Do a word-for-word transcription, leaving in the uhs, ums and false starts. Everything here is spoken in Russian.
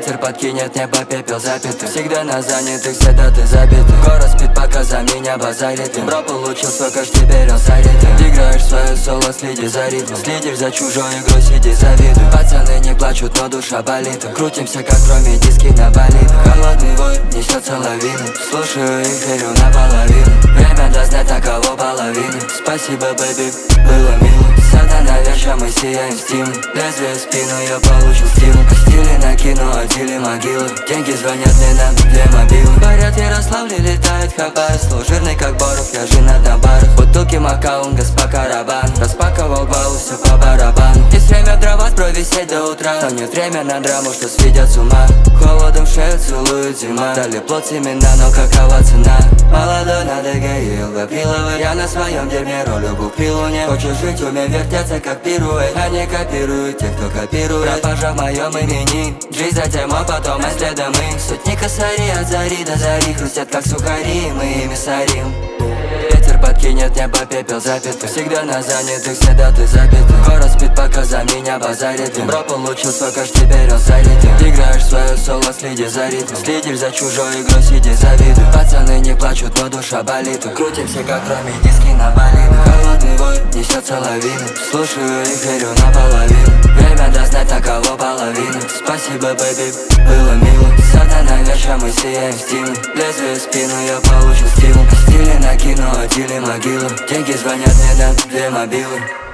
Ветер подкинет небо, пепел запитый. Всегда на занятых, всегда ты забитый. Город спит, пока за меня базарит. Бро получил свой кэш, теперь он сорит. Играешь свое соло, следи за ритмом. Следишь за чужой игрой, сиди завидуй. Пацаны не плачут, но душа болит. Крутимся, как кроме диски на болит. Холодный вой несется лавину. Слушаю их, верю наполовину. Время даст знать, на кого половину. Спасибо, бэби, было мило. Сатана веча, мы сияем в стиму. Лезвие в спину, я получил стимул. Стили накину, отдели могилы. Деньги звонят мне на две мобилы. Говорят, Ярославле летает хабар. Слов жирный, как Боров, я женат на барах. Бутылки Макаун, госпа Карабан. Распаковал балу, все по барабану. Есть время дрова, бро, висеть до утра. Но нет время на драму, что сведят с ума. Холодом в шею целует зима. Дали плод семена, но какова цена? Молодой на ДГ, Гавриловой. Я на своем дерьме роль бухпилу не. Хочешь жить, умей вертеться, как пирует. Они копируют тех, кто копирует. Пропажа в моем имени. Жизнь затем, а потом и следом мы. Сотни косари от зари до зари. Хрустят, как сухари, мы ими сорим. Ветер подкинет небо, пепел запитый. Всегда на занятых, всегда ты забитый. Город спит, пока за меня базарит. Бро получил свой кэш, теперь он сорит. Играешь свое соло, следи за ритмом. Следишь за чужой игрой, сиди завидуй. Пацаны не плачут, но душа болит. Крутимся, как кроме диски на болит. Холодный вой несется лавину. Слушаю их, верю наполовину. Время даст знать, на кого половину. Спасибо, бэби, было мило. Сатана веча, мы сияем в стиму. Лезвие в спину, я получил стимул. Стили накину, отдели могилу. Деньги звонят мне на две мобилы.